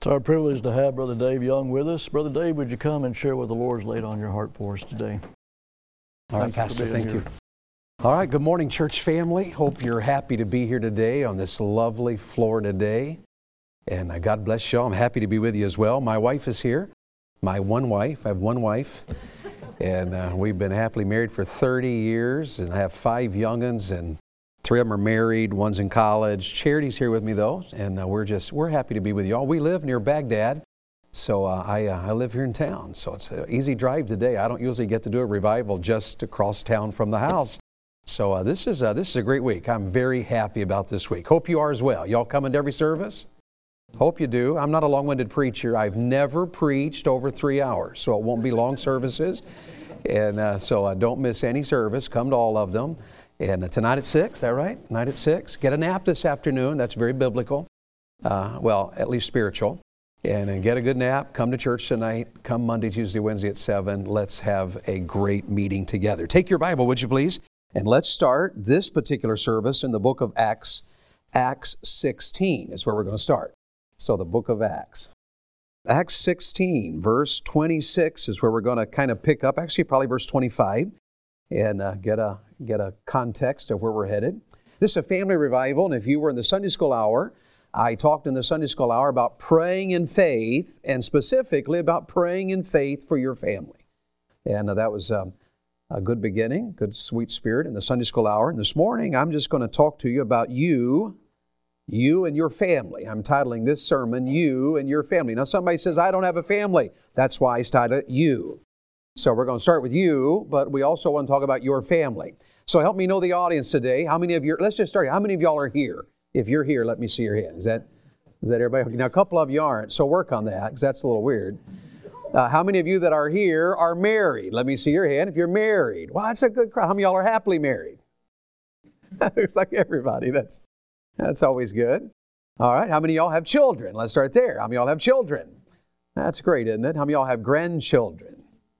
It's our privilege to have Brother Dave Young with us. Brother Dave, would you come and share what the Lord's laid on your heart for us today? All right, Pastor, thank you. All right, good morning, church family. Hope you're happy to be here today on this lovely Florida day. And God bless you all. I'm happy to be with you as well. My wife is here. My one wife. I have one wife. And we've been happily married for 30 years. And I have 5 young'uns, and 3 of them are married. One's in college. Charity's here with me, though. And we're happy to be with you all. We live near Baghdad. So I live here in town. So it's an easy drive today. I don't usually get to do a revival just across town from the house. So this is a great week. I'm very happy about this week. Hope you are as well. Y'all coming to every service? Hope you do. I'm not a long-winded preacher. I've never preached over 3 hours, so it won't be long services. And so don't miss any service. Come to all of them. And tonight at 6, is that right? Tonight at 6. Get a nap this afternoon. That's very biblical. Well, at least spiritual. And get a good nap. Come to church tonight. Come Monday, Tuesday, Wednesday at 7. Let's have a great meeting together. Take your Bible, would you please? And let's start this particular service in the book of Acts. Acts 16 is where we're going to start. So the book of Acts. Acts 16, verse 26 is where we're going to kind of pick up. Actually, probably verse 25. And get a context of where we're headed. This is a family revival, and if you were in the Sunday school hour, I talked in the Sunday school hour about praying in faith, and specifically about praying in faith for your family. And that was a good beginning, good sweet spirit in the Sunday school hour. And this morning, I'm just going to talk to you about you and your family. I'm titling this sermon, You and Your Family. Now, somebody says, I don't have a family. That's why I titled it You. So we're going to start with you, but we also want to talk about your family. So help me know the audience today. How many of you, let's just start. How many of y'all are here? If you're here, let me see your hand. Is that everybody? Okay, now, a couple of you aren't, so work on that, because that's a little weird. How many of you that are here are married? Let me see your hand if you're married. Well, that's a good crowd. How many of y'all are happily married? It's like everybody. That's always good. All right, how many of y'all have children? Let's start there. How many of y'all have children? That's great, isn't it? How many of y'all have grandchildren?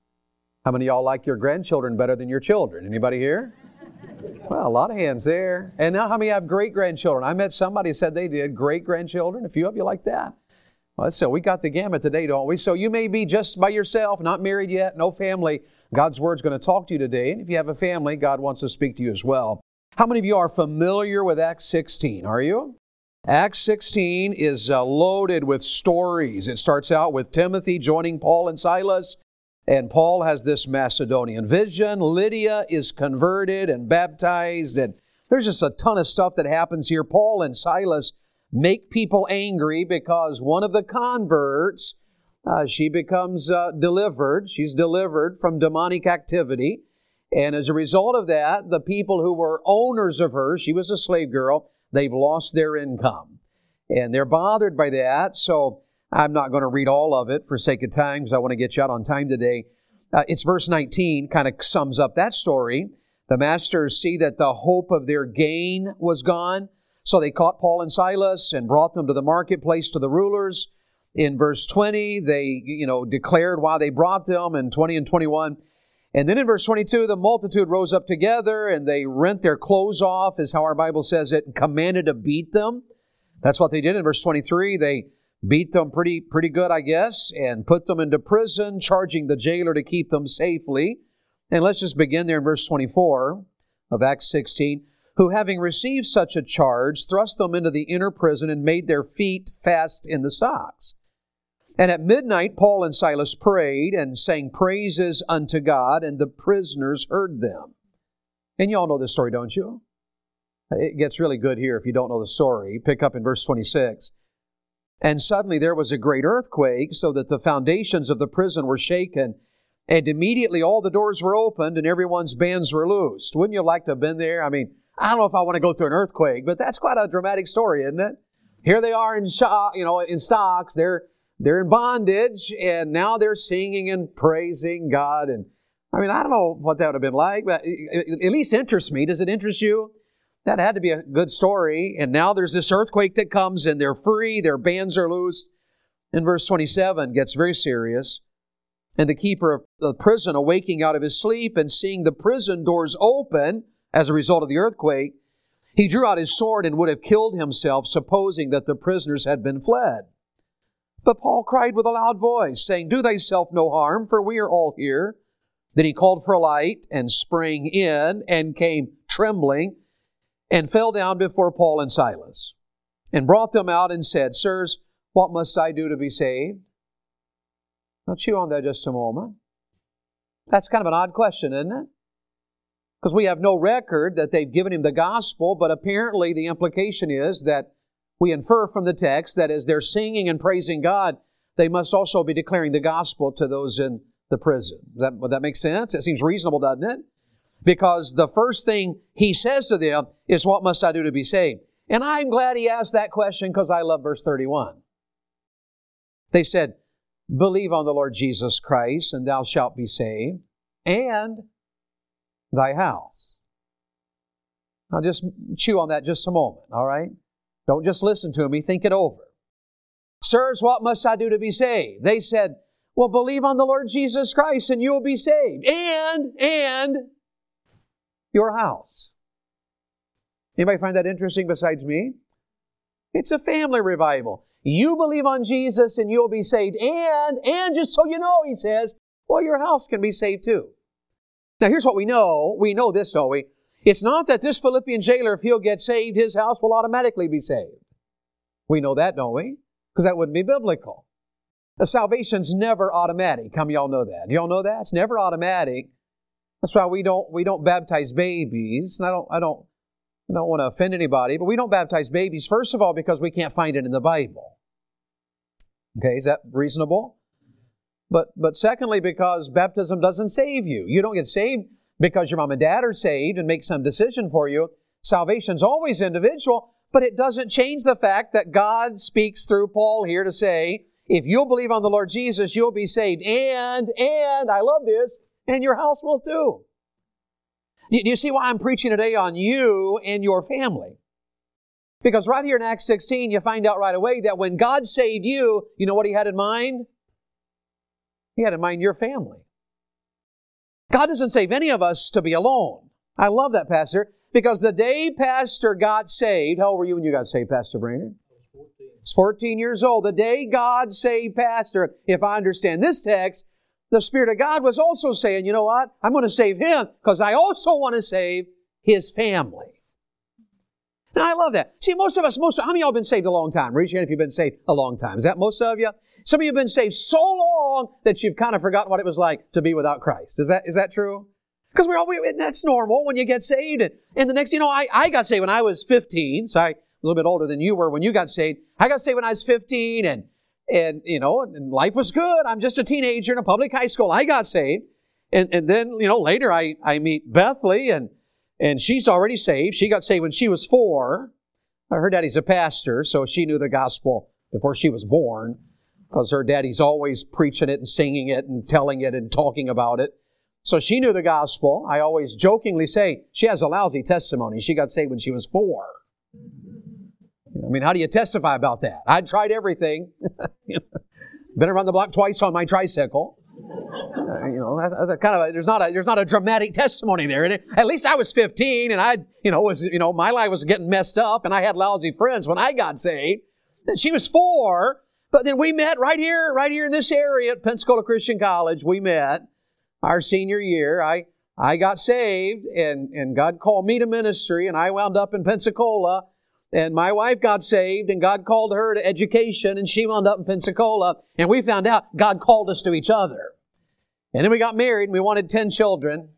How many of y'all like your grandchildren better than your children? Anybody here? Well, a lot of hands there. And now how many have great-grandchildren? I met somebody who said they did. Great-grandchildren? A few of you like that? Well, so we got the gamut today, don't we? So you may be just by yourself, not married yet, no family. God's Word's going to talk to you today. And if you have a family, God wants to speak to you as well. How many of you are familiar with Acts 16? Are you? Acts 16 is loaded with stories. It starts out with Timothy joining Paul and Silas. And Paul has this Macedonian vision. Lydia is converted and baptized. And there's just a ton of stuff that happens here. Paul and Silas make people angry because one of the converts, she becomes delivered. She's delivered from demonic activity. And as a result of that, the people who were owners of her, she was a slave girl, they've lost their income. And they're bothered by that. So I'm not going to read all of it for sake of time because I want to get you out on time today. It's verse 19, kind of sums up that story. The masters see that the hope of their gain was gone. So they caught Paul and Silas and brought them to the marketplace to the rulers. In verse 20, they, declared why they brought them, in 20 and 21. And then in verse 22, the multitude rose up together and they rent their clothes off, is how our Bible says it, and commanded to beat them. That's what they did in verse 23. They beat them pretty good, I guess, and put them into prison, charging the jailer to keep them safely. And let's just begin there in verse 24 of Acts 16. Who, having received such a charge, thrust them into the inner prison and made their feet fast in the stocks. And at midnight, Paul and Silas prayed and sang praises unto God, and the prisoners heard them. And you all know this story, don't you? It gets really good here if you don't know the story. Pick up in verse 26. And suddenly there was a great earthquake, so that the foundations of the prison were shaken. And immediately all the doors were opened and everyone's bands were loosed. Wouldn't you like to have been there? I mean, I don't know if I want to go through an earthquake, but that's quite a dramatic story, isn't it? Here they are in stocks. They're in bondage, and now they're singing and praising God. And I mean, I don't know what that would have been like, but it at least interests me. Does it interest you? That had to be a good story. And now there's this earthquake that comes, and they're free. Their bands are loose. And verse 27 gets very serious. And the keeper of the prison, awaking out of his sleep and seeing the prison doors open as a result of the earthquake, he drew out his sword and would have killed himself, supposing that the prisoners had been fled. But Paul cried with a loud voice, saying, Do thyself no harm, for we are all here. Then he called for a light, and sprang in, and came trembling, and fell down before Paul and Silas, and brought them out, and said, Sirs, what must I do to be saved? Now chew on that just a moment. That's kind of an odd question, isn't it? Because we have no record that they've given him the gospel, but apparently the implication is that we infer from the text that as they're singing and praising God, they must also be declaring the gospel to those in the prison. Would that make sense? It seems reasonable, doesn't it? Because the first thing he says to them is, what must I do to be saved? And I'm glad he asked that question because I love verse 31. They said, Believe on the Lord Jesus Christ, and thou shalt be saved, and thy house. Now just chew on that just a moment, all right? Don't just listen to me, think it over. Sirs, what must I do to be saved? They said, well, believe on the Lord Jesus Christ and you'll be saved. And your house. Anybody find that interesting besides me? It's a family revival. You believe on Jesus and you'll be saved. And just so you know, he says, well, your house can be saved too. Now here's what we know. We know this, don't we? It's not that this Philippian jailer, if he'll get saved, his house will automatically be saved. We know that, don't we? Because that wouldn't be biblical. The salvation's never automatic. How many of y'all know that? Do y'all know that? It's never automatic. That's why we don't baptize babies. And I don't want to offend anybody, but we don't baptize babies, first of all, because we can't find it in the Bible. Okay, is that reasonable? But secondly, because baptism doesn't save you. You don't get saved because your mom and dad are saved and make some decision for you. Salvation's always individual, but it doesn't change the fact that God speaks through Paul here to say, if you'll believe on the Lord Jesus, you'll be saved. And I love this, and your house will too. Do you see why I'm preaching today on you and your family? Because right here in Acts 16, you find out right away that when God saved you, you know what He had in mind? He had in mind your family. God doesn't save any of us to be alone. I love that, Pastor, because the day Pastor got saved, how old were you when you got saved, Pastor Brainerd? I was 14 years old. The day God saved Pastor, if I understand this text, the Spirit of God was also saying, you know what? I'm going to save him because I also want to save his family. Now, I love that. See, most of us, how many of y'all have been saved a long time? Raise your hand if you've been saved a long time. Is that most of you? Some of you have been saved so long that you've kind of forgotten what it was like to be without Christ. Is that true? Because that's normal when you get saved. And the next, I got saved when I was 15. So I was a little bit older than you were when you got saved. I got saved when I was 15 and life was good. I'm just a teenager in a public high school. I got saved. And then, later I meet Bethany and she's already saved. She got saved when she was 4. Her daddy's a pastor, so she knew the gospel before she was born because her daddy's always preaching it and singing it and telling it and talking about it. So she knew the gospel. I always jokingly say she has a lousy testimony. She got saved when she was 4. I mean, how do you testify about that? I tried everything. Been around the block twice on my tricycle. There's not a dramatic testimony there. At least I was 15 and my life was getting messed up and I had lousy friends when I got saved. And she was 4, but then we met right here in this area at Pensacola Christian College. We met our senior year. I got saved and God called me to ministry and I wound up in Pensacola. And my wife got saved and God called her to education and she wound up in Pensacola. And we found out God called us to each other. And then we got married and we wanted 10 children.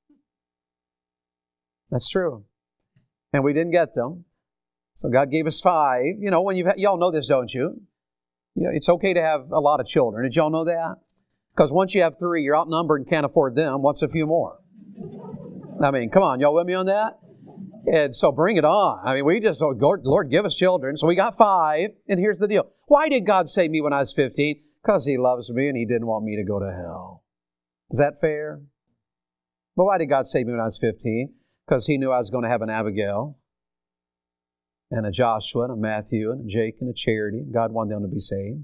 That's true. And we didn't get them. So God gave us 5. When y'all know this, don't you? It's okay to have a lot of children. Did y'all know that? Because once you have 3, you're outnumbered and can't afford them. What's a few more? I mean, come on. Y'all with me on that? And so bring it on. I mean, we just, Lord, give us children. So we got 5. And here's the deal. Why did God save me when I was 15? Because He loves me and He didn't want me to go to hell. Is that fair? But why did God save me when I was 15? Because He knew I was going to have an Abigail and a Joshua and a Matthew and a Jake and a Charity. God wanted them to be saved.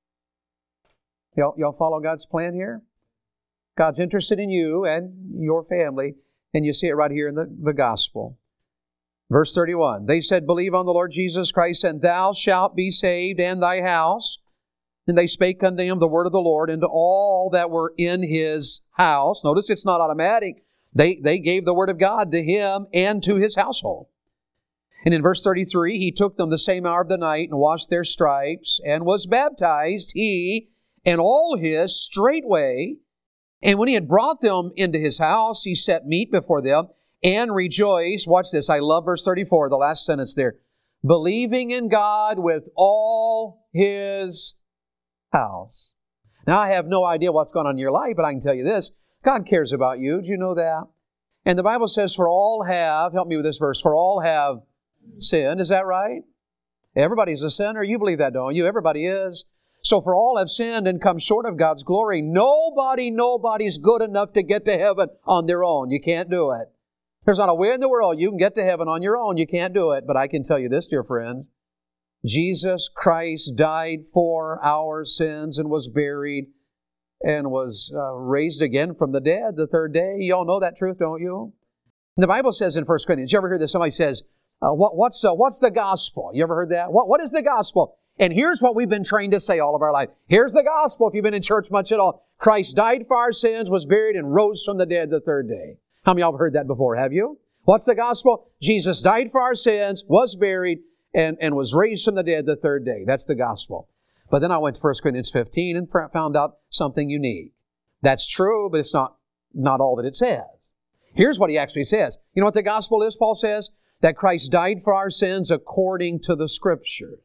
Y'all follow God's plan here? God's interested in you and your family, and you see it right here in the gospel. Verse 31, they said, believe on the Lord Jesus Christ, and thou shalt be saved and thy house. And they spake unto him the word of the Lord, and to all that were in his house. Notice it's not automatic. They gave the word of God to him and to his household. And in verse 33, he took them the same hour of the night and washed their stripes and was baptized, he and all his straightway. And when he had brought them into his house, he set meat before them and rejoiced. Watch this. I love verse 34, the last sentence there. Believing in God with all his house. Now, I have no idea what's going on in your life, but I can tell you this. God cares about you. Do you know that? And the Bible says, for all have, help me with this verse, for all have sinned. Is that right? Everybody's a sinner. You believe that, don't you? Everybody is. So for all have sinned and come short of God's glory. Nobody's good enough to get to heaven on their own. You can't do it. There's not a way in the world you can get to heaven on your own. You can't do it. But I can tell you this, dear friends. Jesus Christ died for our sins and was buried and was raised again from the dead the third day. You all know that truth, don't you? And the Bible says in 1 Corinthians, you ever hear this? Somebody says, what's the gospel? You ever heard that? What is the gospel? And here's what we've been trained to say all of our life. Here's the gospel, if you've been in church much at all. Christ died for our sins, was buried, and rose from the dead the third day. How many of y'all have heard that before, have you? What's the gospel? Jesus died for our sins, was buried, and was raised from the dead the third day. That's the gospel. But then I went to 1 Corinthians 15 and found out something unique. That's true, but it's not all that it says. Here's what he actually says. You know what the gospel is, Paul says? That Christ died for our sins according to the Scriptures.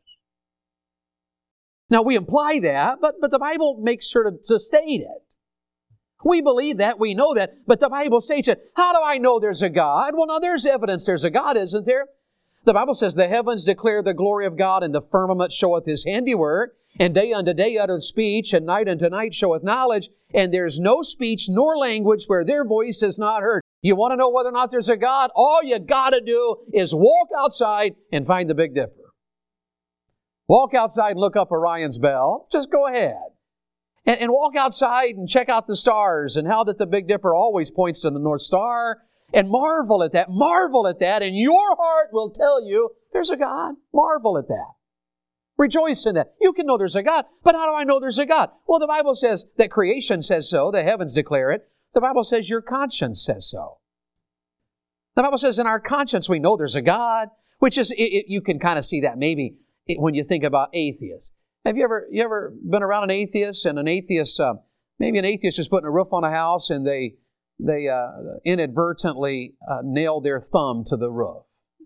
Now, we imply that, but the Bible makes sure to state it. We believe that, we know that, but the Bible states it. How do I know there's a God? Well, now there's evidence there's a God, isn't there? The Bible says, the heavens declare the glory of God, and the firmament showeth His handiwork, and day unto day uttereth speech, and night unto night showeth knowledge, and there's no speech nor language where their voice is not heard. You want to know whether or not there's a God? All you got to do is walk outside and find the Big Dipper. Walk outside and look up Orion's belt. Just go ahead. And walk outside and check out the stars and how that the Big Dipper always points to the North Star. And marvel at that. Marvel at that. And your heart will tell you there's a God. Marvel at that. Rejoice in that. You can know there's a God. But how do I know there's a God? Well, the Bible says that creation says so. The heavens declare it. The Bible says your conscience says so. The Bible says in our conscience we know there's a God. Which is, you can kind of see that maybe when you think about atheists. Have you ever been around an atheist, and an atheist, maybe an atheist is putting a roof on a house and they inadvertently nail their thumb to the roof.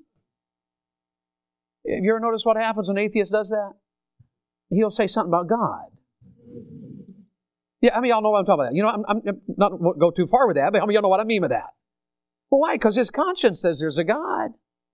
Have you ever noticed what happens when an atheist does that? He'll say something about God. Yeah, I mean, y'all know what I'm talking about. You know, I'm not going to go too far with that, but how many of y'all know what I mean with that? Well, why? Because his conscience says there's a God.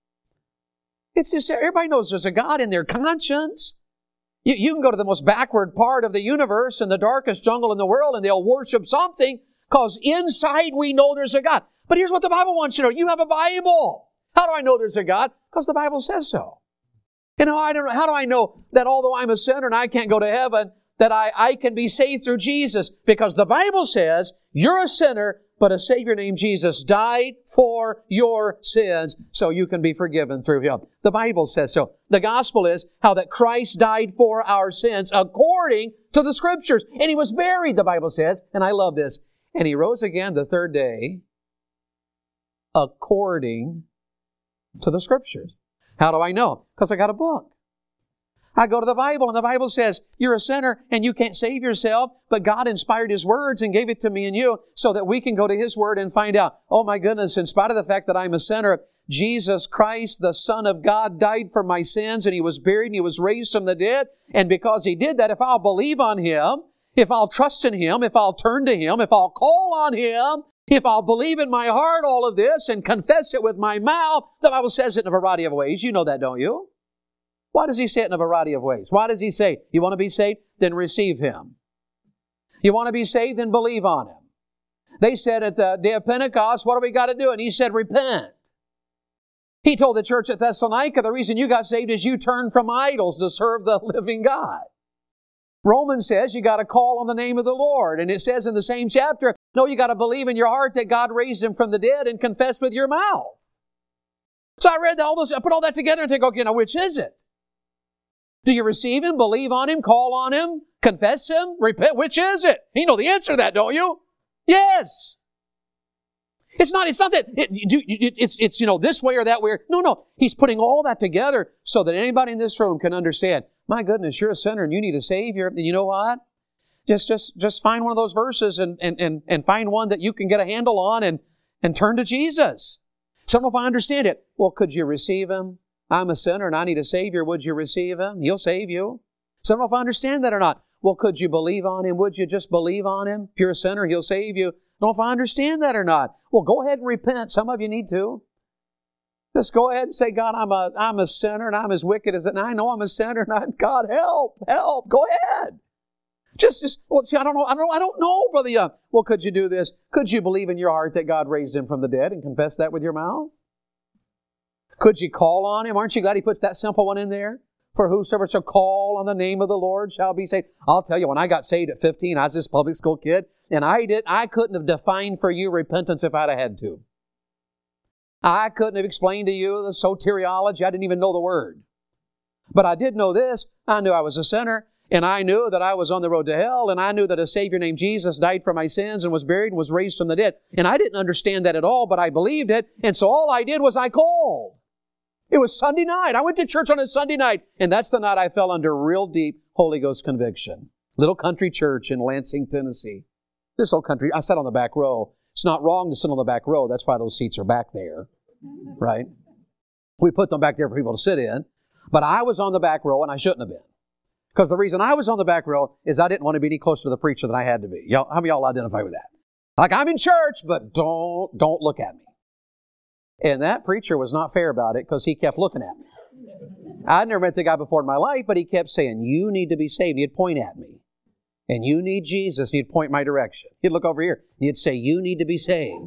It's just, everybody knows there's a God in their conscience. You can go to the most backward part of the universe in the darkest jungle in the world and they'll worship something because inside we know there's a God. But here's what the Bible wants you to know. You have a Bible. How do I know there's a God? Because the Bible says so. You know, how do I know that although I'm a sinner and I can't go to heaven, that I can be saved through Jesus? Because the Bible says you're a sinner, but a Savior named Jesus died for your sins so you can be forgiven through Him. The Bible says so. The gospel is how that Christ died for our sins according to the Scriptures. And He was buried, the Bible says, and I love this, and He rose again the third day according to the Scriptures. How do I know? Because I got a book. I go to the Bible, and the Bible says, you're a sinner, and you can't save yourself, but God inspired His words and gave it to me and you so that we can go to His Word and find out, oh my goodness, in spite of the fact that I'm a sinner, Jesus Christ, the Son of God, died for my sins, and He was buried, and He was raised from the dead, and because He did that, if I'll believe on Him, if I'll trust in Him, if I'll turn to Him, if I'll call on Him, if I'll believe in my heart all of this and confess it with my mouth, the Bible says it in a variety of ways. You know that, don't you? Why does He say it in a variety of ways? Why does He say, you want to be saved? Then receive Him. You want to be saved? Then believe on Him. They said at the day of Pentecost, what do we got to do? And He said, repent. He told the church at Thessalonica, the reason you got saved is you turned from idols to serve the living God. Romans says you got to call on the name of the Lord. And it says in the same chapter, no, you got to believe in your heart that God raised Him from the dead and confess with your mouth. So I read all this, I put all that together and think, okay, now which is it? Do you receive Him, believe on Him, call on Him, confess Him, repent? Which is it? You know the answer to that, don't you? Yes. It's not that, it's this way or that way. No. He's putting all that together so that anybody in this room can understand, my goodness, you're a sinner and you need a Savior. And you know what? Just find one of those verses and find one that you can get a handle on and turn to Jesus. So I don't know if I understand it. Well, could you receive Him? I'm a sinner and I need a Savior. Would you receive Him? He'll save you. So I don't know if I understand that or not. Well, could you believe on Him? Would you just believe on Him? If you're a sinner, He'll save you. I don't know if I understand that or not. Well, go ahead and repent. Some of you need to. Just go ahead and say, God, I'm a sinner and I'm as wicked as it. And I know I'm a sinner and God, help. Go ahead. Well, see, I don't know, Brother Young. Well, could you do this? Could you believe in your heart that God raised Him from the dead and confess that with your mouth? Could you call on Him? Aren't you glad He puts that simple one in there? For whosoever shall call on the name of the Lord shall be saved. I'll tell you, when I got saved at 15, I was this public school kid, and I couldn't have defined for you repentance if I'd have had to. I couldn't have explained to you the soteriology. I didn't even know the word. But I did know this. I knew I was a sinner, and I knew that I was on the road to hell, and I knew that a Savior named Jesus died for my sins and was buried and was raised from the dead. And I didn't understand that at all, but I believed it, and so all I did was I called. It was Sunday night. I went to church on a Sunday night, and that's the night I fell under real deep Holy Ghost conviction. Little country church in Lansing, Tennessee. This old country, I sat on the back row. It's not wrong to sit on the back row. That's why those seats are back there, right? We put them back there for people to sit in. But I was on the back row, and I shouldn't have been. Because the reason I was on the back row is I didn't want to be any closer to the preacher than I had to be. How many of y'all identify with that? Like, I'm in church, but don't look at me. And that preacher was not fair about it because he kept looking at me. I'd never met the guy before in my life, but he kept saying, you need to be saved. He'd point at me. And you need Jesus. He'd point my direction. He'd look over here. He'd say, you need to be saved.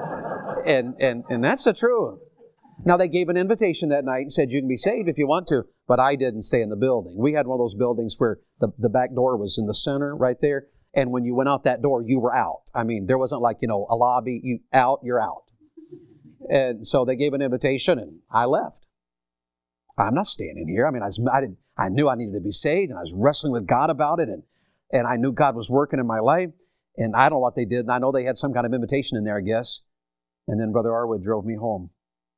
And that's the truth. Now, they gave an invitation that night and said, you can be saved if you want to, but I didn't stay in the building. We had one of those buildings where the back door was in the center right there, and when you went out that door, you were out. I mean, there wasn't like, a lobby, you're out. And so they gave an invitation, and I left. I'm not standing here. I mean, I knew I needed to be saved, and I was wrestling with God about it, and I knew God was working in my life, and I don't know what they did, and I know they had some kind of invitation in there, I guess. And then Brother Arwood drove me home.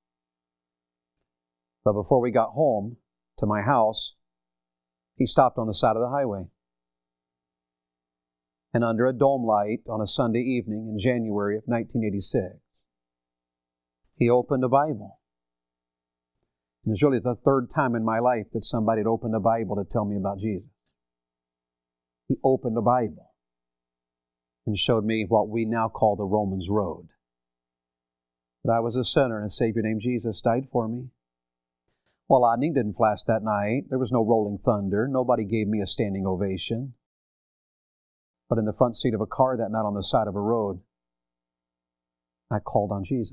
But before we got home to my house, he stopped on the side of the highway. And under a dome light on a Sunday evening in January of 1986, he opened a Bible. And it's really the third time in my life that somebody had opened a Bible to tell me about Jesus. He opened a Bible and showed me what we now call the Romans Road. That I was a sinner and a Savior named Jesus died for me. Well, lightning didn't flash that night. There was no rolling thunder. Nobody gave me a standing ovation. But in the front seat of a car that night on the side of a road, I called on Jesus.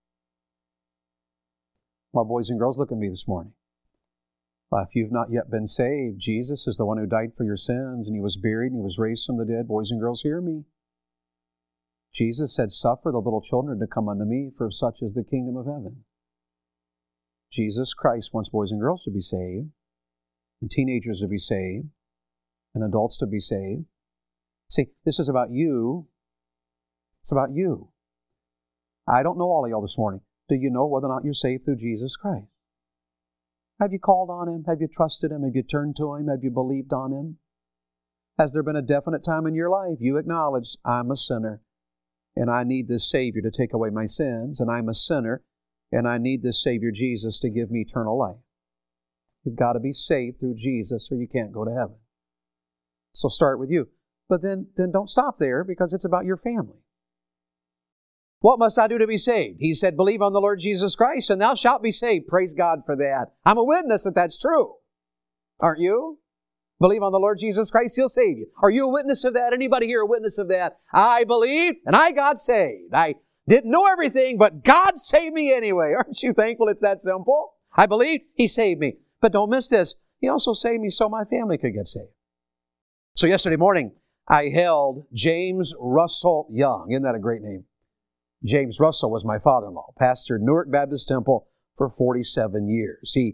Well, boys and girls, look at me this morning. Well, if you've not yet been saved, Jesus is the one who died for your sins, and He was buried, and He was raised from the dead. Boys and girls, hear me. Jesus said, suffer the little children to come unto me, for such is the kingdom of heaven. Jesus Christ wants boys and girls to be saved, and teenagers to be saved, and adults to be saved. See, this is about you. It's about you. I don't know all of y'all this morning. Do you know whether or not you're saved through Jesus Christ? Have you called on Him? Have you trusted Him? Have you turned to Him? Have you believed on Him? Has there been a definite time in your life you acknowledge, I'm a sinner, and I need this Savior to take away my sins, and I'm a sinner, and I need this Savior Jesus to give me eternal life? You've got to be saved through Jesus or you can't go to heaven. So start with you. But then don't stop there, because it's about your family. What must I do to be saved? He said, believe on the Lord Jesus Christ and thou shalt be saved. Praise God for that. I'm a witness that that's true. Aren't you? Believe on the Lord Jesus Christ, He'll save you. Are you a witness of that? Anybody here a witness of that? I believed and I got saved. I didn't know everything, but God saved me anyway. Aren't you thankful it's that simple? I believed, He saved me. But don't miss this. He also saved me so my family could get saved. So yesterday morning, I held James Russell Young. Isn't that a great name? James Russell was my father-in-law, pastored Newark Baptist Temple for 47 years. He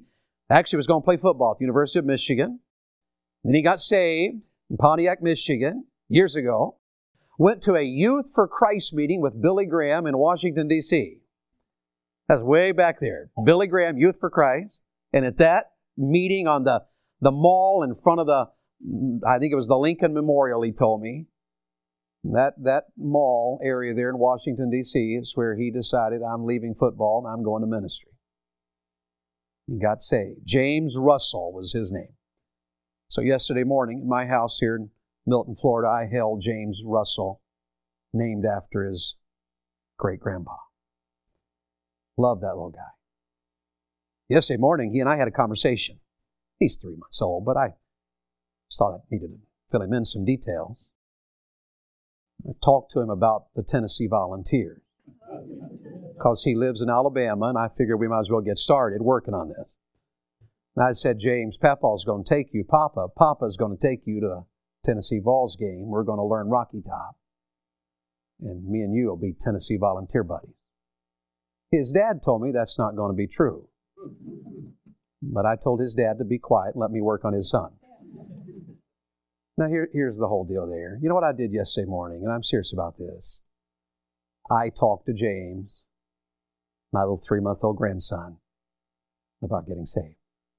Actually was going to play football at the University of Michigan. Then he got saved in Pontiac, Michigan, years ago. Went to a Youth for Christ meeting with Billy Graham in Washington, D.C. That's way back there. Billy Graham, Youth for Christ. And at that meeting on the mall in front of I think it was the Lincoln Memorial, he told me. That mall area there in Washington, D.C. is where he decided, I'm leaving football and I'm going to ministry. He got saved. James Russell was his name. So yesterday morning in my house here in Milton, Florida, I held James Russell, named after his great-grandpa. Love that little guy. Yesterday morning, he and I had a conversation. He's 3 months old, but I just thought I needed to fill him in some details. I talked to him about the Tennessee Volunteers because he lives in Alabama, and I figured we might as well get started working on this. And I said, James, Papa's going to take you. Papa's going to take you to a Tennessee Vols game. We're going to learn Rocky Top. And me and you will be Tennessee Volunteer buddies. His dad told me that's not going to be true. But I told his dad to be quiet and let me work on his son. Now here's the whole deal there. You know what I did yesterday morning, and I'm serious about this. I talked to James, my little 3-month-old grandson, about getting saved.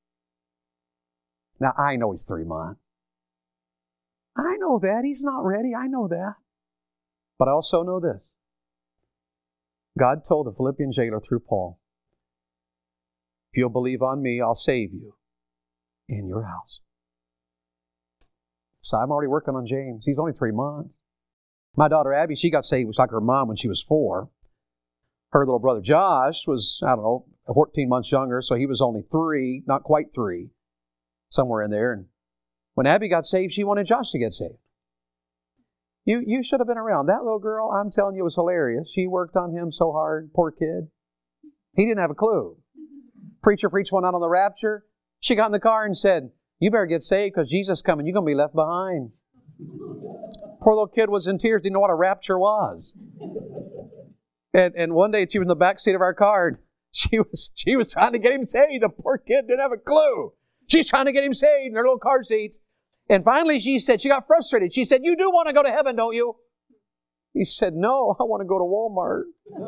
Now, I know he's 3 months. I know that. He's not ready. I know that. But I also know this. God told the Philippian jailer through Paul, if you'll believe on me, I'll save you in your house. So I'm already working on James. He's only 3 months. My daughter Abby, she got saved like her mom when she was 4. Her little brother Josh was, 14 months younger, so he was only 3, not quite 3, somewhere in there. And when Abby got saved, she wanted Josh to get saved. You should have been around. That little girl, I'm telling you, was hilarious. She worked on him so hard, poor kid. He didn't have a clue. Preacher preached one out on the rapture. She got in the car and said, you better get saved because Jesus is coming. You're going to be left behind. Poor little kid was in tears, didn't know what a rapture was. And one day she was in the back seat of our car. She was trying to get him saved. The poor kid didn't have a clue. She's trying to get him saved in her little car seats. And finally she said, she got frustrated. She said, you do want to go to heaven, don't you? He said, no, I want to go to Walmart.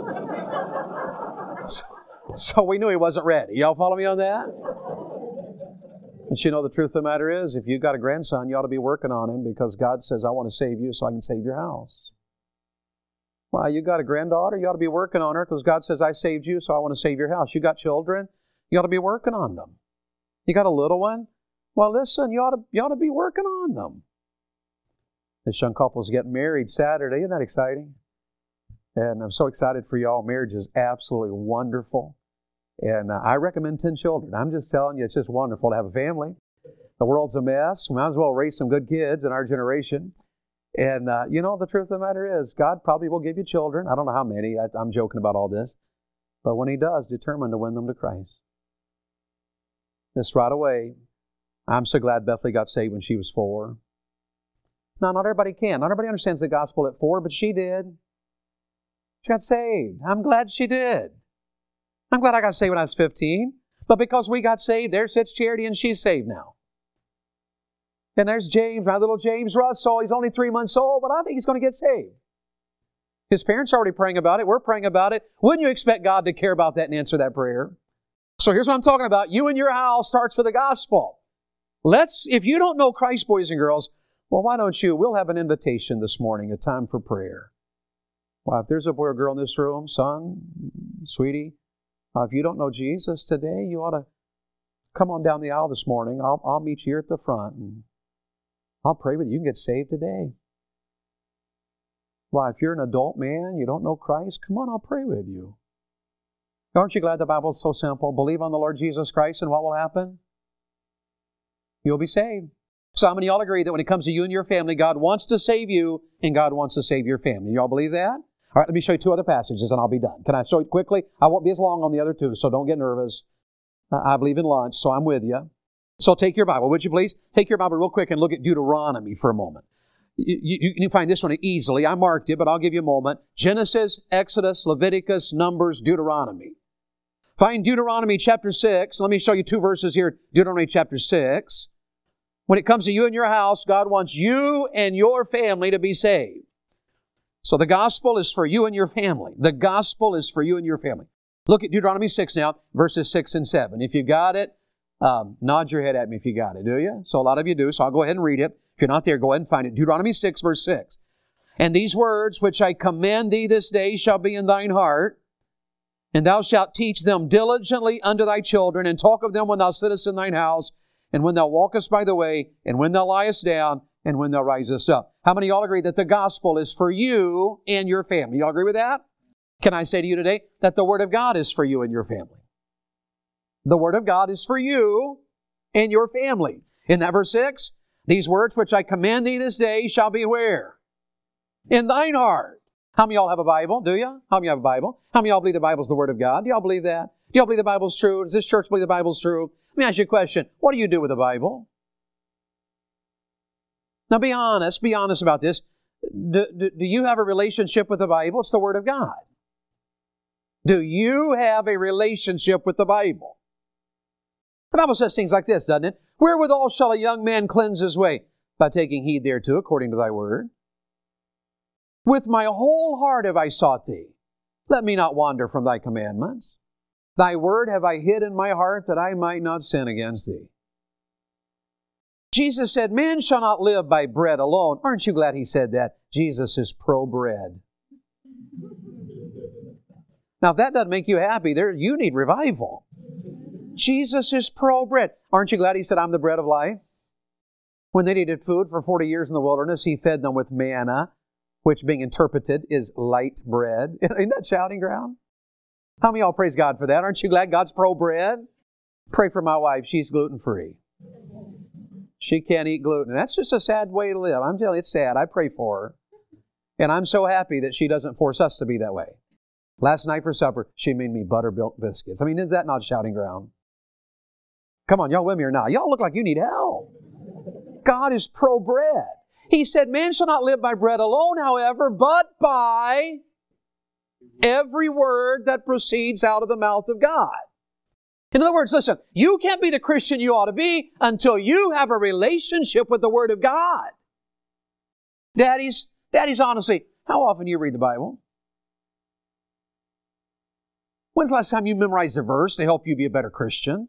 So we knew he wasn't ready. Y'all follow me on that? But you know, the truth of the matter is, if you've got a grandson, you ought to be working on him because God says, I want to save you so I can save your house. Well, you got a granddaughter, you ought to be working on her because God says, I saved you so I want to save your house. You got children, you ought to be working on them. You got a little one? Well, listen, you ought to be working on them. This young couple's getting married Saturday. Isn't that exciting? And I'm so excited for y'all. Marriage is absolutely wonderful. And I recommend 10 children. I'm just telling you, it's just wonderful to have a family. The world's a mess. We might as well raise some good kids in our generation. And, the truth of the matter is, God probably will give you children. I don't know how many. I'm joking about all this. But when He does, determined to win them to Christ. Just right away, I'm so glad Bethany got saved when she was 4. Now, not everybody can. Not everybody understands the gospel at 4, but she did. She got saved. I'm glad she did. I'm glad I got saved when I was 15. But because we got saved, there sits Charity and she's saved now. And there's James, my little James Russell. He's only 3 months old, but I think he's going to get saved. His parents are already praying about it. We're praying about it. Wouldn't you expect God to care about that and answer that prayer? So here's what I'm talking about. You and your house starts with the gospel. If you don't know Christ, boys and girls, well, why don't you? We'll have an invitation this morning, a time for prayer. Well, if there's a boy or girl in this room, son, sweetie, if you don't know Jesus today, you ought to come on down the aisle this morning. I'll meet you here at the front, and I'll pray with you. You can get saved today. Well, if you're an adult man, you don't know Christ, come on, I'll pray with you. Aren't you glad the Bible's so simple? Believe on the Lord Jesus Christ, and what will happen? You'll be saved. So how many of y'all agree that when it comes to you and your family, God wants to save you, and God wants to save your family? Y'all believe that? All right, let me show you 2 other passages, and I'll be done. Can I show you quickly? I won't be as long on the other 2, so don't get nervous. I believe in lunch, so I'm with you. So take your Bible, would you please? Take your Bible real quick and look at Deuteronomy for a moment. You can find this one easily. I marked it, but I'll give you a moment. Genesis, Exodus, Leviticus, Numbers, Deuteronomy. Find Deuteronomy chapter 6. Let me show you 2 verses here. Deuteronomy chapter 6. When it comes to you and your house, God wants you and your family to be saved. So the gospel is for you and your family. The gospel is for you and your family. Look at Deuteronomy 6 now, verses 6 and 7. If you got it, nod your head at me if you got it, do you? So a lot of you do, so I'll go ahead and read it. If you're not there, go ahead and find it. Deuteronomy 6, verse 6. And these words which I command thee this day shall be in thine heart, and thou shalt teach them diligently unto thy children, and talk of them when thou sittest in thine house, and when thou walkest by the way, and when thou liest down, and when thou risest up. How many of y'all agree that the gospel is for you and your family? Y'all agree with that? Can I say to you today that the Word of God is for you and your family? The Word of God is for you and your family. In that verse 6, these words which I command thee this day shall be where? In thine heart. How many of y'all have a Bible? Do you? How many of you have a Bible? How many of y'all believe the Bible's the Word of God? Do y'all believe that? Do y'all believe the Bible's true? Does this church believe the Bible's true? Let me ask you a question. What do you do with the Bible? Now be honest about this. Do you have a relationship with the Bible? It's the Word of God. Do you have a relationship with the Bible? The Bible says things like this, doesn't it? Wherewithal shall a young man cleanse his way? By taking heed thereto, according to thy word. With my whole heart have I sought thee. Let me not wander from thy commandments. Thy word have I hid in my heart, that I might not sin against thee. Jesus said, man shall not live by bread alone. Aren't you glad He said that? Jesus is pro-bread. Now, if that doesn't make you happy, you need revival. Jesus is pro-bread. Aren't you glad He said, I'm the bread of life? When they needed food for 40 years in the wilderness, He fed them with manna, which being interpreted is light bread. Isn't that shouting ground? How many of y'all praise God for that? Aren't you glad God's pro-bread? Pray for my wife. She's gluten-free. She can't eat gluten. That's just a sad way to live. I'm telling you, it's sad. I pray for her. And I'm so happy that she doesn't force us to be that way. Last night for supper, she made me buttermilk biscuits. I mean, is that not shouting ground? Come on, y'all with me or not? Y'all look like you need help. God is pro-bread. He said, man shall not live by bread alone, however, but by every word that proceeds out of the mouth of God. In other words, listen, you can't be the Christian you ought to be until you have a relationship with the Word of God. Daddies, honestly, how often do you read the Bible? When's the last time you memorized a verse to help you be a better Christian?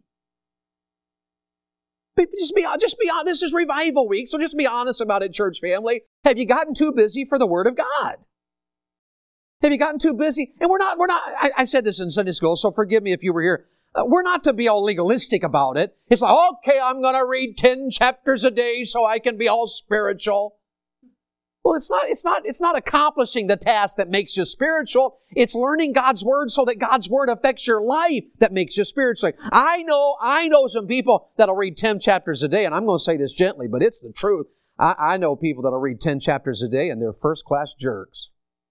Just be honest. This is revival week, so just be honest about it, church family. Have you gotten too busy for the Word of God? Have you gotten too busy? And we're not, I said this in Sunday school, so forgive me if you were here. We're not to be all legalistic about it. It's like, okay, I'm going to read 10 chapters a day so I can be all spiritual. Well, it's not accomplishing the task that makes you spiritual. It's learning God's Word so that God's Word affects your life that makes you spiritual. I know some people that'll read 10 chapters a day, and I'm going to say this gently, but it's the truth. I know people that'll read 10 chapters a day, and they're first-class jerks.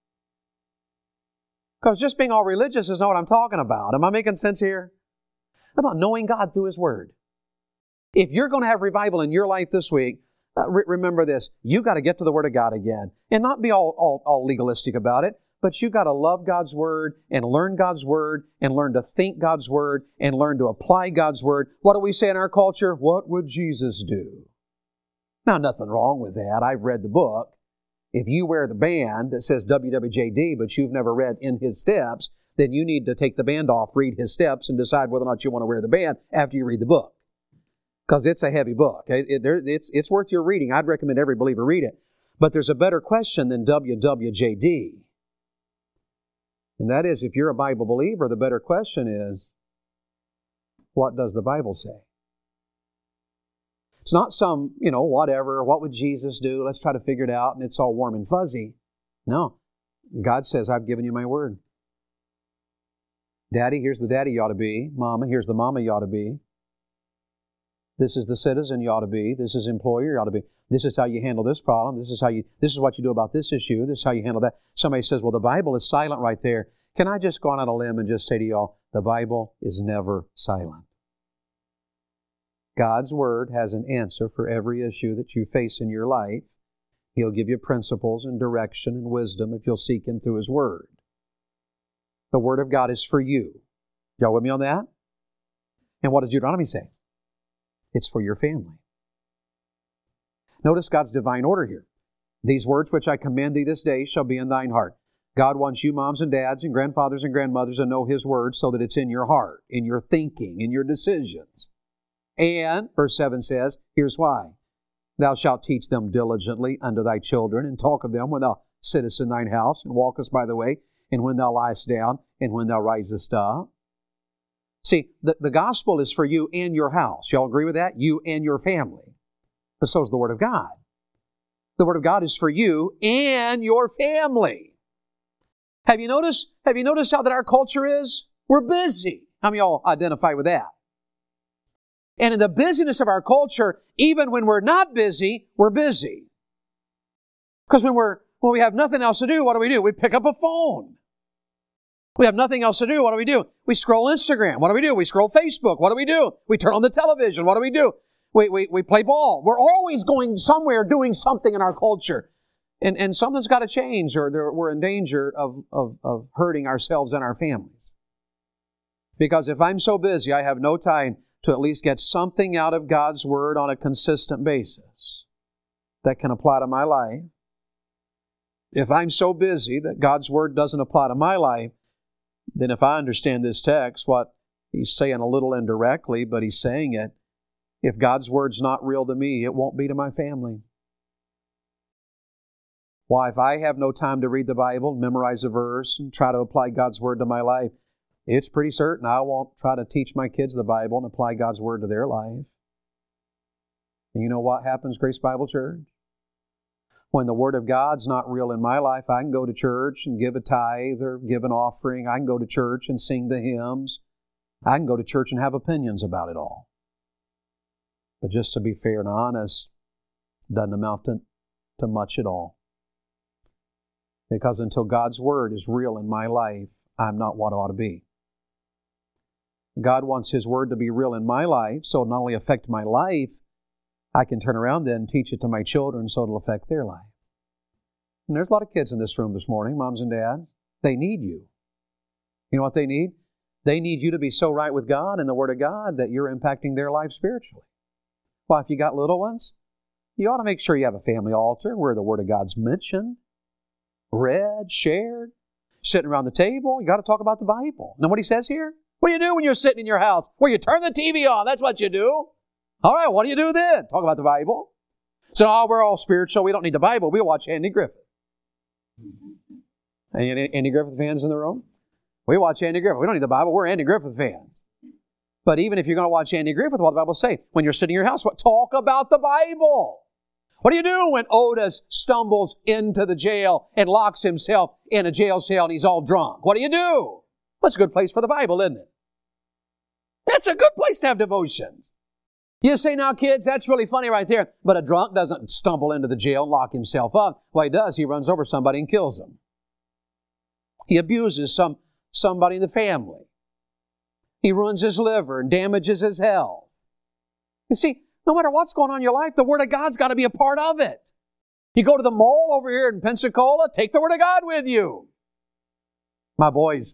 Because just being all religious is not what I'm talking about. Am I making sense here? How about knowing God through His Word? If you're going to have revival in your life this week, remember this. You got to get to the Word of God again. And not be all legalistic about it, but you got to love God's Word and learn God's Word and learn to think God's Word and learn to apply God's Word. What do we say in our culture? What would Jesus do? Now, nothing wrong with that. I've read the book. If you wear the band that says WWJD, but you've never read In His Steps, then you need to take the band off, read His Steps, and decide whether or not you want to wear the band after you read the book. Because it's a heavy book. It's worth your reading. I'd recommend every believer read it. But there's a better question than WWJD. And that is, if you're a Bible believer, the better question is, what does the Bible say? It's not some, whatever, what would Jesus do? Let's try to figure it out, and it's all warm and fuzzy. No. God says, I've given you my word. Daddy, here's the daddy you ought to be. Mama, here's the mama you ought to be. This is the citizen you ought to be. This is employer you ought to be. This is how you handle this problem. This is what you do about this issue. This is how you handle that. Somebody says, well, the Bible is silent right there. Can I just go on a limb and just say to y'all, the Bible is never silent. God's Word has an answer for every issue that you face in your life. He'll give you principles and direction and wisdom if you'll seek Him through His Word. The Word of God is for you Y'all with me on that? And what does Deuteronomy say? It's for your family. Notice God's divine order here. These words which I command thee this day shall be in thine heart. God wants you moms and dads and grandfathers and grandmothers to know His Word so that it's in your heart, in your thinking, in your decisions. And, verse 7 says, here's why. Thou shalt teach them diligently unto thy children, and talk of them when thou sittest in thine house, and walkest by the way, and when thou liest down, and when thou risest up. See, the gospel is for you and your house. Y'all agree with that? You and your family. But so is the Word of God. The Word of God is for you and your family. Have you noticed how that our culture is? We're busy. How many of y'all identify with that? And in the busyness of our culture, even when we're not busy, we're busy. Because when we have nothing else to do, what do? We pick up a phone. We have nothing else to do. What do? We scroll Instagram. What do? We scroll Facebook. What do? We turn on the television. What do? We play ball. We're always going somewhere, doing something in our culture. And something's got to change, or we're in danger of hurting ourselves and our families. Because if I'm so busy, I have no time to at least get something out of God's Word on a consistent basis that can apply to my life. If I'm so busy that God's Word doesn't apply to my life, then if I understand this text, what he's saying a little indirectly, but he's saying it, if God's Word's not real to me, it won't be to my family. Why, if I have no time to read the Bible, memorize a verse, and try to apply God's Word to my life, it's pretty certain I won't try to teach my kids the Bible and apply God's Word to their life. And you know what happens, Grace Bible Church? When the Word of God's not real in my life, I can go to church and give a tithe or give an offering. I can go to church and sing the hymns. I can go to church and have opinions about it all. But just to be fair and honest, it doesn't amount to much at all. Because until God's Word is real in my life, I'm not what I ought to be. God wants His Word to be real in my life, so it'll not only affect my life, I can turn around then and teach it to my children so it'll affect their life. And there's a lot of kids in this room this morning, moms and dads. They need you. You know what they need? They need you to be so right with God and the Word of God that you're impacting their life spiritually. Well, if you got little ones, you ought to make sure you have a family altar where the Word of God's mentioned, read, shared, sitting around the table. You got to talk about the Bible. And then what he says here? What do you do when you're sitting in your house? Well, you turn the TV on. That's what you do. All right, what do you do then? Talk about the Bible. So, we're all spiritual. We don't need the Bible. We'll watch Andy Griffith. Any Andy Griffith fans in the room? We watch Andy Griffith. We don't need the Bible. We're Andy Griffith fans. But even if you're going to watch Andy Griffith, what the Bible say? When you're sitting in your house, talk about the Bible. What do you do when Otis stumbles into the jail and locks himself in a jail cell and he's all drunk? What do you do? That's a good place for the Bible, isn't it? That's a good place to have devotions. You say, now kids, that's really funny right there. But a drunk doesn't stumble into the jail and lock himself up. What he does, he runs over somebody and kills them. He abuses somebody in the family. He ruins his liver and damages his health. You see, no matter what's going on in your life, the Word of God's got to be a part of it. You go to the mall over here in Pensacola, take the Word of God with you. My boys,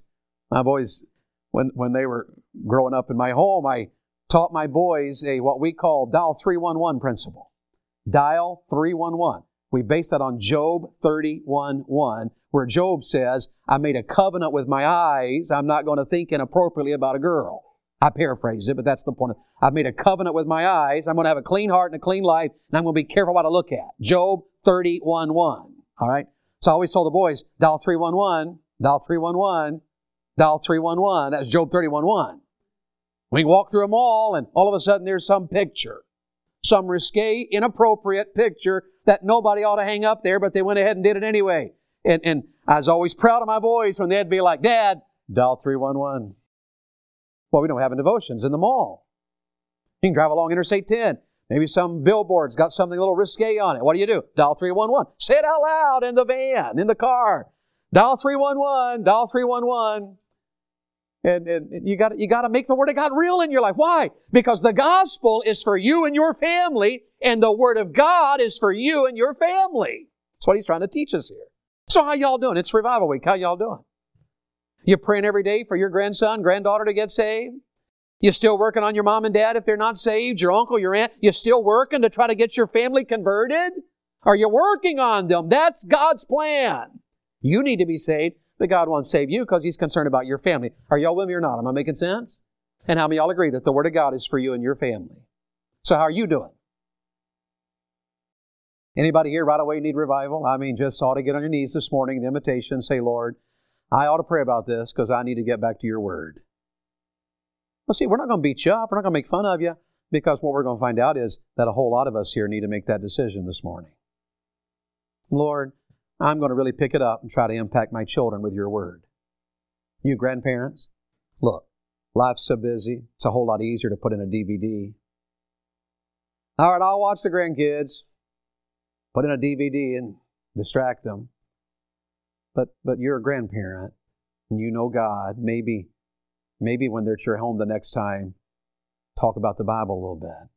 when they were growing up in my home, I taught my boys what we call dial 311 principle. Dial 311. We base that on Job 31:1, where Job says, I made a covenant with my eyes. I'm not going to think inappropriately about a girl. I paraphrase it, but that's the point. I've made a covenant with my eyes. I'm going to have a clean heart and a clean life, and I'm going to be careful what I look at. Job 31:1. All right? So I always told the boys, dial 311, dial 311, dial 311. That's Job 31:1. We can walk through a mall, and all of a sudden there's some picture. Some risque, inappropriate picture that nobody ought to hang up there, but they went ahead and did it anyway. And I was always proud of my boys when they'd be like, Dad, dial 311. Well, we don't have devotions in the mall. You can drive along Interstate 10. Maybe some billboard's got something a little risque on it. What do? Dial 311. Say it out loud in the van, in the car. Dial 311, dial 311. And you got to make the Word of God real in your life. Why? Because the gospel is for you and your family, and the Word of God is for you and your family. That's what he's trying to teach us here. So how y'all doing? It's Revival Week. How y'all doing? You praying every day for your grandson, granddaughter to get saved? You still working on your mom and dad if they're not saved? Your uncle, your aunt? You still working to try to get your family converted? Are you working on them? That's God's plan. You need to be saved, but God wants to save you because He's concerned about your family. Are y'all with me or not? Am I making sense? And how many of y'all agree that the Word of God is for you and your family? So how are you doing? Anybody here right away need revival? I mean, just ought to get on your knees this morning, the invitation, say, Lord, I ought to pray about this because I need to get back to your Word. Well, see, we're not going to beat you up. We're not going to make fun of you, because what we're going to find out is that a whole lot of us here need to make that decision this morning. Lord, I'm going to really pick it up and try to impact my children with your Word. You grandparents, look, life's so busy, it's a whole lot easier to put in a DVD. All right, I'll watch the grandkids, put in a DVD and distract them. But you're a grandparent, and you know God. Maybe when they're at your home the next time, talk about the Bible a little bit.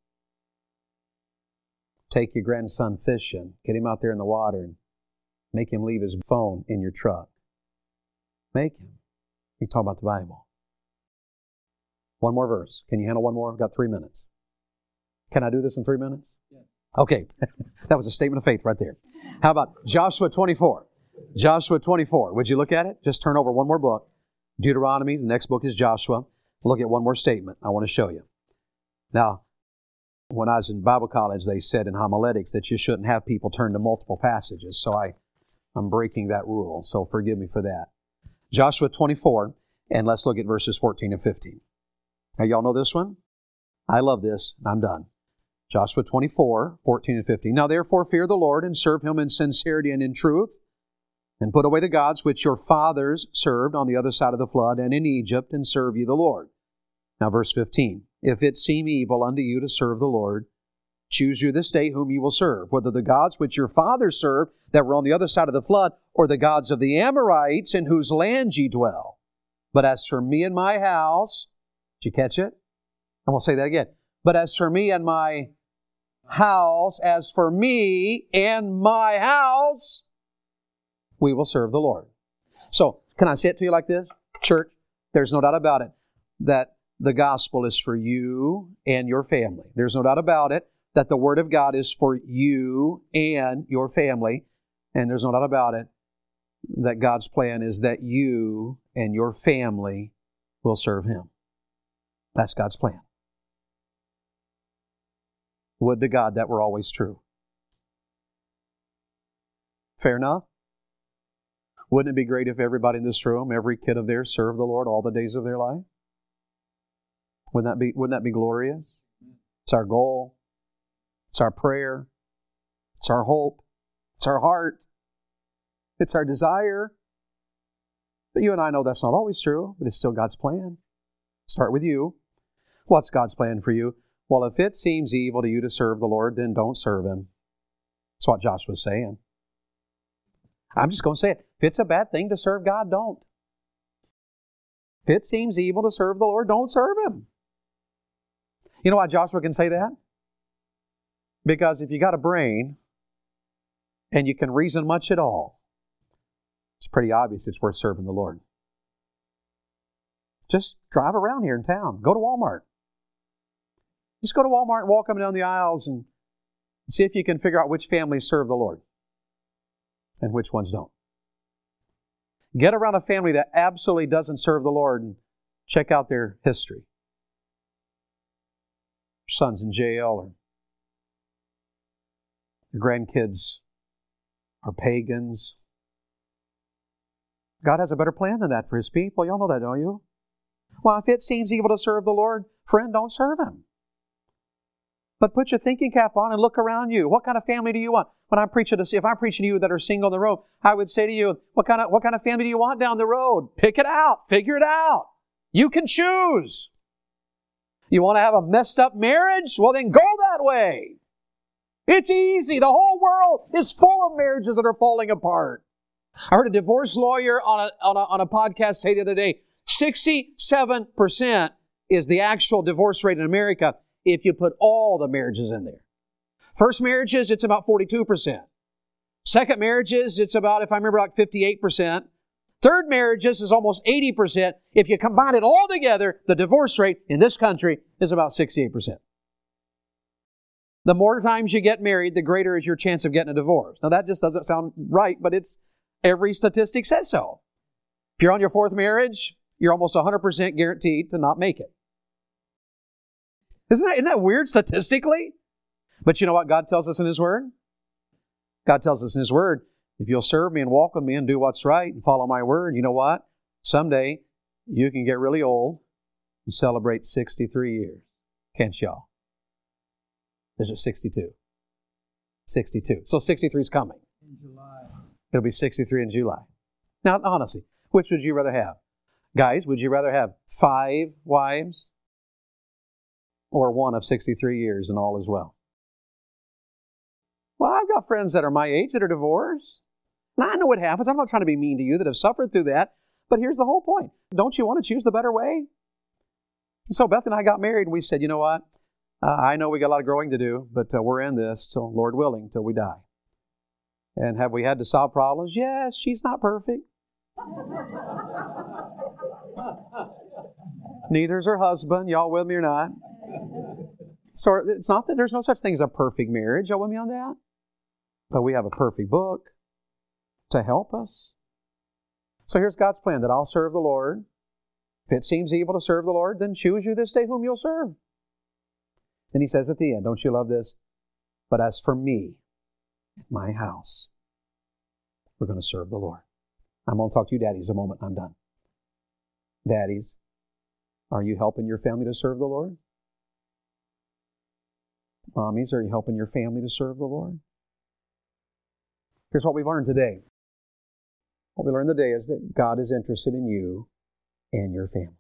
Take your grandson fishing. Get him out there in the water and make him leave his phone in your truck. Make him. You talk about the Bible. One more verse. Can you handle one more? I've got 3 minutes. Can I do this in 3 minutes? Yeah. Okay. That was a statement of faith right there. How about Joshua 24? Joshua 24. Would you look at it? Just turn over one more book. Deuteronomy. The next book is Joshua. Look at one more statement I want to show you. Now, when I was in Bible college, they said in homiletics that you shouldn't have people turn to multiple passages. So I'm breaking that rule. So forgive me for that. Joshua 24. And let's look at verses 14 and 15. Now, y'all know this one? I love this. I'm done. Joshua 24, 14 and 15. Now, therefore, fear the Lord and serve Him in sincerity and in truth, and put away the gods which your fathers served on the other side of the flood and in Egypt, and serve ye the Lord. Now, verse 15. If it seem evil unto you to serve the Lord, choose you this day whom ye will serve, whether the gods which your fathers served that were on the other side of the flood, or the gods of the Amorites in whose land ye dwell. But as for me and my house, did you catch it? And we'll say that again. But as for me and my house, as for me and my house, we will serve the Lord. So, can I say it to you like this? Church, there's no doubt about it that the gospel is for you and your family. There's no doubt about it that the Word of God is for you and your family. And there's no doubt about it that God's plan is that you and your family will serve Him. That's God's plan. Would to God that were always true. Fair enough? Wouldn't it be great if everybody in this room, every kid of theirs, served the Lord all the days of their life? Wouldn't that be glorious? It's our goal. It's our prayer. It's our hope. It's our heart. It's our desire. But you and I know that's not always true, but it's still God's plan. Start with you. What's God's plan for you? Well, if it seems evil to you to serve the Lord, then don't serve Him. That's what Joshua's saying. I'm just going to say it. If it's a bad thing to serve God, don't. If it seems evil to serve the Lord, don't serve Him. You know why Joshua can say that? Because if you got a brain and you can reason much at all, it's pretty obvious it's worth serving the Lord. Just drive around here in town. Go to Walmart. Just go to Walmart and walk up and down the aisles and see if you can figure out which families serve the Lord and which ones don't. Get around a family that absolutely doesn't serve the Lord and check out their history. Your son's in jail, or your grandkids are pagans. God has a better plan than that for His people. Y'all know that, don't you? Well, if it seems evil to serve the Lord, friend, don't serve Him. But put your thinking cap on and look around you. What kind of family do you want? If I'm preaching to you that are single on the road, I would say to you, what kind of family do you want down the road? Pick it out. Figure it out. You can choose. You want to have a messed up marriage? Well, then go that way. It's easy. The whole world is full of marriages that are falling apart. I heard a divorce lawyer on a podcast say the other day, 67% is the actual divorce rate in America if you put all the marriages in there. First marriages, it's about 42%. Second marriages, it's about, if I remember, like 58%. Third marriages is almost 80%. If you combine it all together, the divorce rate in this country is about 68%. The more times you get married, the greater is your chance of getting a divorce. Now that just doesn't sound right, but every statistic says so. If you're on your fourth marriage, you're almost 100% guaranteed to not make it. Isn't that weird statistically? But you know what God tells us in His Word? God tells us in His Word, if you'll serve me and walk with me and do what's right and follow my Word, you know what? Someday you can get really old and celebrate 63 years. Can't y'all? Is it 62? 62. So 63 is coming. In July. It'll be 63 in July. Now, honestly, which would you rather have? Guys, would you rather have 5 wives or one of 63 years and all is well? Well, I've got friends that are my age that are divorced. And I know what happens. I'm not trying to be mean to you that have suffered through that. But here's the whole point. Don't you want to choose the better way? So Beth and I got married and we said, you know what? I know we got a lot of growing to do, but we're in this till, Lord willing, till we die. And have we had to solve problems? Yes, she's not perfect. Neither is her husband. Y'all with me or not? So it's not that there's no such thing as a perfect marriage. Y'all with me on that? But we have a perfect book to help us. So here's God's plan, that I'll serve the Lord. If it seems evil to serve the Lord, then choose you this day whom you'll serve. Then He says at the end, don't you love this? But as for me, my house, we're going to serve the Lord. I'm going to talk to you daddies a moment. I'm done. Daddies, are you helping your family to serve the Lord? Mommies, are you helping your family to serve the Lord? Here's what we've learned today. What we learned today is that God is interested in you and your family.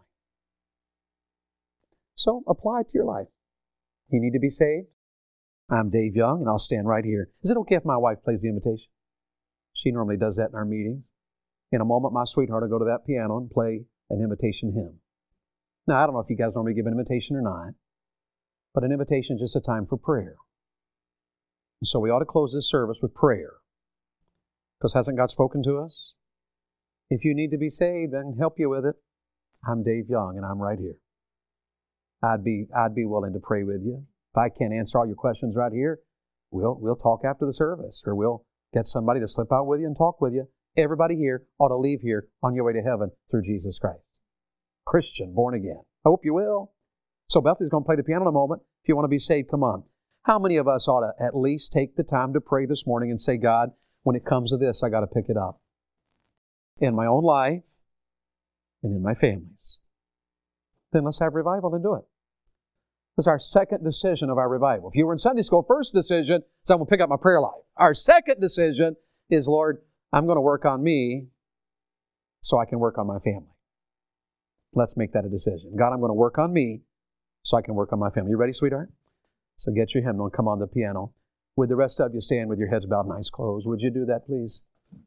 So apply it to your life. You need to be saved? I'm Dave Young, and I'll stand right here. Is it okay if my wife plays the invitation? She normally does that in our meetings. In a moment, my sweetheart will go to that piano and play an invitation hymn. Now, I don't know if you guys normally give an invitation or not, but an invitation is just a time for prayer. And so we ought to close this service with prayer. Because hasn't God spoken to us? If you need to be saved, I can help you with it. I'm Dave Young, and I'm right here. I'd be willing to pray with you. If I can't answer all your questions right here, we'll talk after the service, or we'll get somebody to slip out with you and talk with you. Everybody here ought to leave here on your way to heaven through Jesus Christ. Christian, born again. I hope you will. So Bethany's going to play the piano in a moment. If you want to be saved, come on. How many of us ought to at least take the time to pray this morning and say, God, when it comes to this, I got to pick it up. In my own life and in my family's. Then let's have revival and do it. This is our second decision of our revival. If you were in Sunday school, first decision is I'm going to pick up my prayer life. Our second decision is, Lord, I'm going to work on me so I can work on my family. Let's make that a decision. God, I'm going to work on me so I can work on my family. You ready, sweetheart? So get your hymnal and come on the piano. Would the rest of you stand with your heads bowed and eyes closed? Would you do that, please?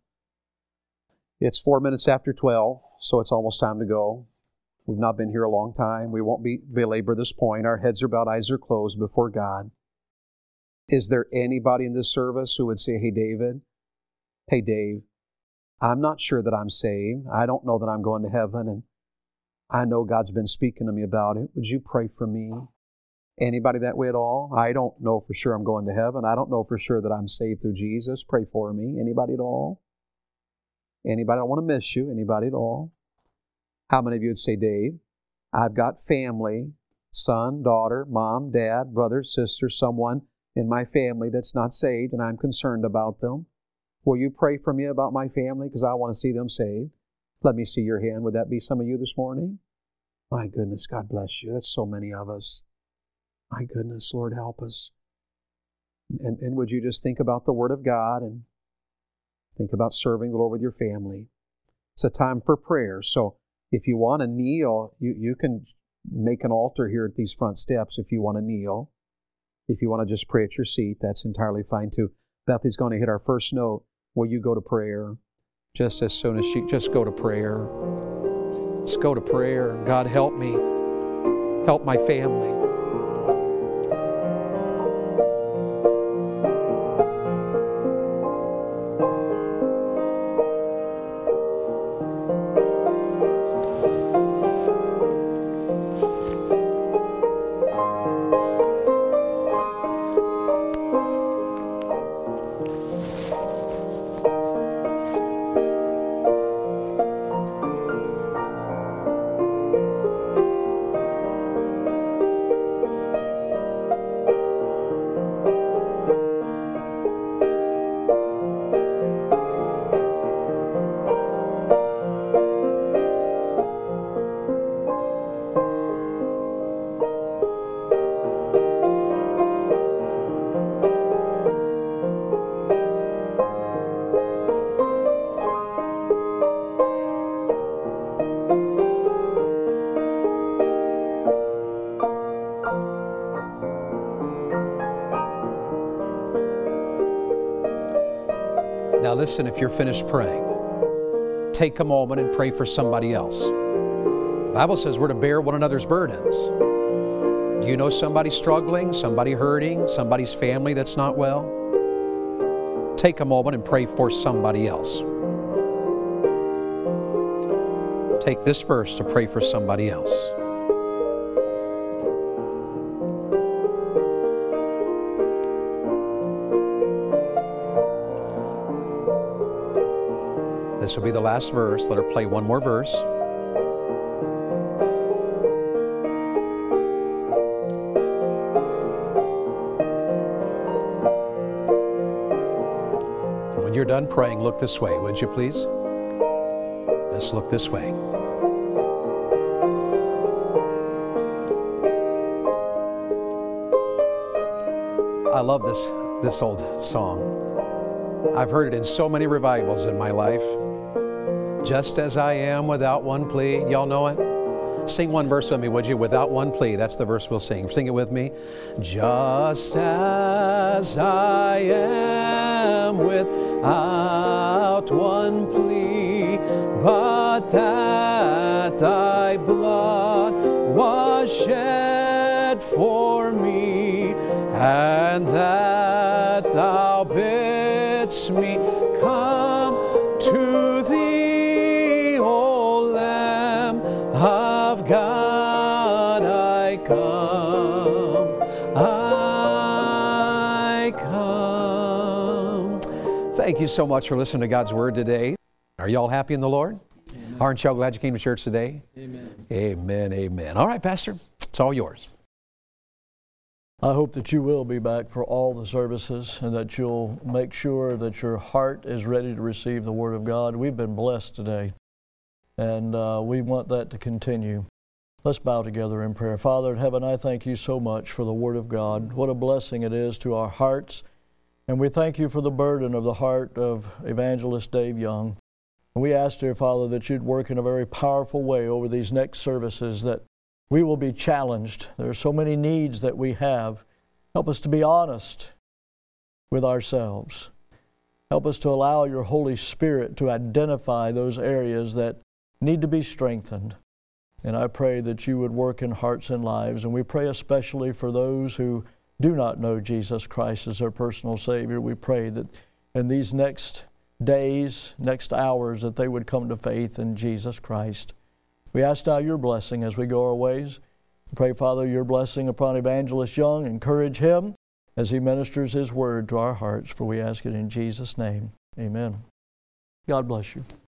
It's 4 minutes after 12, so it's almost time to go. We've not been here a long time. We won't belabor this point. Our heads are bowed, eyes are closed before God. Is there anybody in this service who would say, hey, Dave, I'm not sure that I'm saved. I don't know that I'm going to heaven, and I know God's been speaking to me about it. Would you pray for me? Anybody that way at all? I don't know for sure I'm going to heaven. I don't know for sure that I'm saved through Jesus. Pray for me. Anybody at all? Anybody? I don't want to miss you. Anybody at all? How many of you would say, Dave, I've got family, son, daughter, mom, dad, brother, sister, someone in my family that's not saved, and I'm concerned about them. Will you pray for me about my family because I want to see them saved? Let me see your hand. Would that be some of you this morning? My goodness, God bless you. That's so many of us. My goodness, Lord, help us. And would you just think about the Word of God and think about serving the Lord with your family? It's a time for prayer. So if you want to kneel, you can make an altar here at these front steps if you want to kneel. If you want to just pray at your seat, that's entirely fine too. Bethy's going to hit our first note. Will you go to prayer? Just as soon as just go to prayer. Just go to prayer. God, help me. Help my family. Now listen, if you're finished praying, take a moment and pray for somebody else. The Bible says we're to bear one another's burdens. Do you know somebody struggling, somebody hurting, somebody's family that's not well? Take a moment and pray for somebody else. Take this verse to pray for somebody else. This will be the last verse. Let her play one more verse. When you're done praying, look this way, would you please? Just look this way. I love this old song. I've heard it in so many revivals in my life. Just as I am without one plea. Y'all know it? Sing one verse with me, would you? Without one plea. That's the verse we'll sing. Sing it with me. Just as I am without one plea, but that thy blood was shed for me, and that thou bidst me come to thee, O Lamb of God, I come, I come. Thank you so much for listening to God's Word today. Are y'all happy in the Lord? Amen. Aren't y'all glad you came to church today? Amen. Amen, amen. All right, Pastor, it's all yours. I hope that you will be back for all the services and that you'll make sure that your heart is ready to receive the Word of God. We've been blessed today, and we want that to continue. Let's bow together in prayer. Father in heaven, I thank you so much for the Word of God. What a blessing it is to our hearts, and we thank you for the burden of the heart of Evangelist Dave Young. And we ask, dear Father, that you'd work in a very powerful way over these next services, that we will be challenged. There are so many needs that we have. Help us to be honest with ourselves. Help us to allow your Holy Spirit to identify those areas that need to be strengthened. And I pray that you would work in hearts and lives. And we pray especially for those who do not know Jesus Christ as their personal Savior. We pray that in these next days, next hours, that they would come to faith in Jesus Christ. We ask now your blessing as we go our ways. Pray, Father, your blessing upon Evangelist Young. Encourage him as he ministers his word to our hearts, for we ask it in Jesus' name. Amen. God bless you.